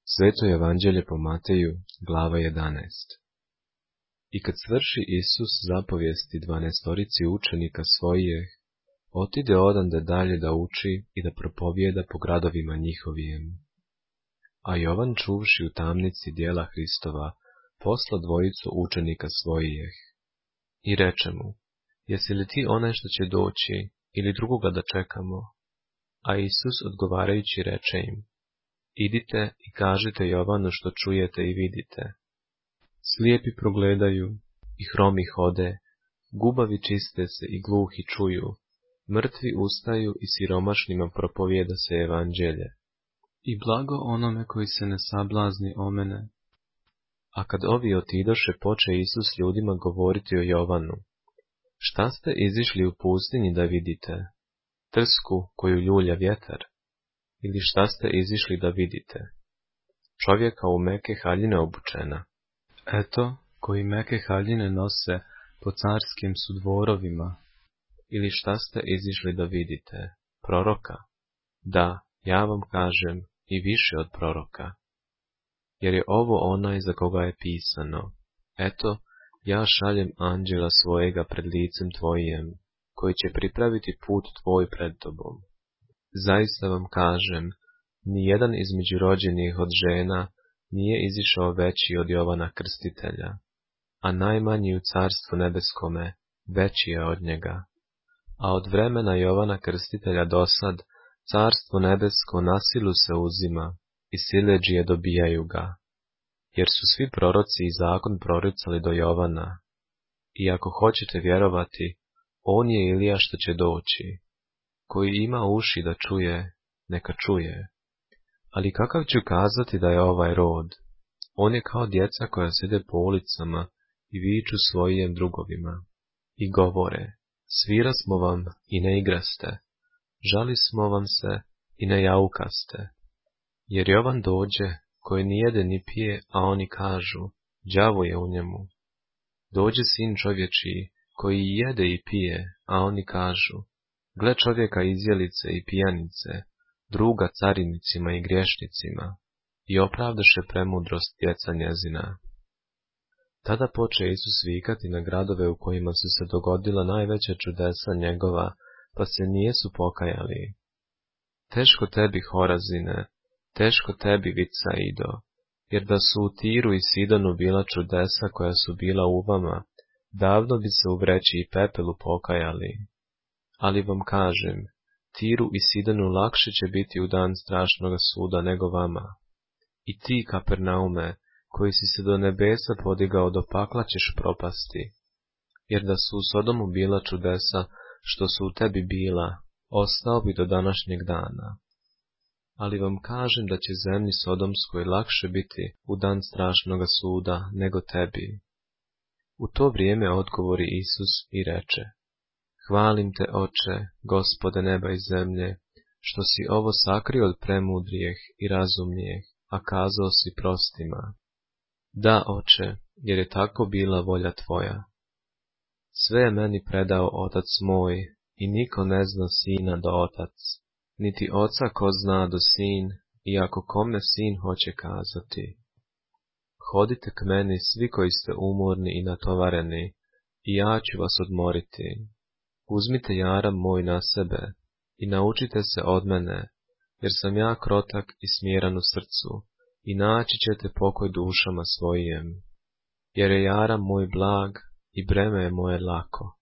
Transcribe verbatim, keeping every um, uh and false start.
Sveto evanđelje po Mateju, glava jedanaest. I kad svrši Isus zapovijesti dvanaestorici učenika svojih, otide odande dalje da uči i da propovijeda po gradovima njihovijem. A Jovan, čuvši u tamnici djela Hristova, posla dvojicu učenika svojih i reče mu: Jesi li ti onaj što će doći, ili drugoga da čekamo? A Isus odgovarajući reče im: Idite i kažite Jovanu što čujete i vidite. Slijepi progledaju i hromi hode, gubavi čiste se i gluhi čuju, mrtvi ustaju i siromašnima propovijeda se evanđelje. I blago onome koji se ne sablazni o mene. A kad ovi otidoše, poče Isus ljudima govoriti o Jovanu. Šta ste izišli u pustinji da vidite? Trsku koju ljulja vjetar? Ili šta ste izišli da vidite? Čovjeka u meke haljine obučena? Eto, koji meke haljine nose po carskim su dvorovima. Ili šta ste izišli da vidite? Proroka? Da, ja vam kažem, i više od proroka. Jer je ovo onaj za koga je pisano: Eto, ja šaljem anđela svojega pred licem tvojim, koji će pripraviti put tvoj pred tobom. Zaista vam kažem, nijedan između rođenih od žena nije izišao veći od Jovana Krstitelja, a najmanji u carstvu nebeskome veći je od njega. A od vremena Jovana Krstitelja dosad, carstvo nebesko na silu se uzima i siledžije dobijaju ga, jer su svi proroci i zakon proricali do Jovana. I ako hoćete vjerovati, on je Ilija što će doći. Koji ima uši da čuje, neka čuje. Ali kakav ću kazati da je ovaj rod? On je kao djeca koja sjede po ulicama i viču svojim drugovima i govore: Svira smo vam i ne igraste, žali smo vam se i ne jaukaste. Jer Jovan dođe, koji ni jede ni pije, a oni kažu: đavo je u njemu. Dođe sin čovječiji, koji jede i pije, a oni kažu: gle čovjeka izjelice i pijanice, druga carinicima i griješnicima, i opravdaše premudrost djeca njezina. Tada poče Isus vikati na gradove u kojima su se dogodila najveća čudesa njegova, pa se nijesu pokajali. Teško tebi, Horazine, teško tebi, Vicaido, jer da su u Tiru i Sidonu bila čudesa koja su bila u vama, davno bi se u vreći i pepelu pokajali. Ali vam kažem, Tiru i Sidonu lakše će biti u dan strašnoga suda nego vama. I ti, Kapernaume, koji si se do nebesa podigao, do pakla ćeš propasti. Jer da su u Sodomu bila čudesa što su u tebi bila, ostao bi do današnjeg dana. Ali vam kažem da će zemlji Sodomskoj lakše biti u dan strašnoga suda nego tebi. U to vrijeme odgovori Isus i reče: Hvalim te, Oče, Gospode neba i zemlje, što si ovo sakrio od premudrijeh i razumnijeh, a kazao si prostima. Da, Oče, jer je tako bila volja tvoja. Sve je meni predao Otac moj, i niko ne zna Sina do Otac, niti Oca ko zna do Sin, i ako kome Sin hoće kazati. Hodite k meni svi koji ste umorni i natovareni, i ja ću vas odmoriti. Uzmite jaram moj na sebe i naučite se od mene, jer sam ja krotak i smjeran u srcu, i naći ćete pokoj dušama svojim. Jer je jaram moj blag i breme je moje lako.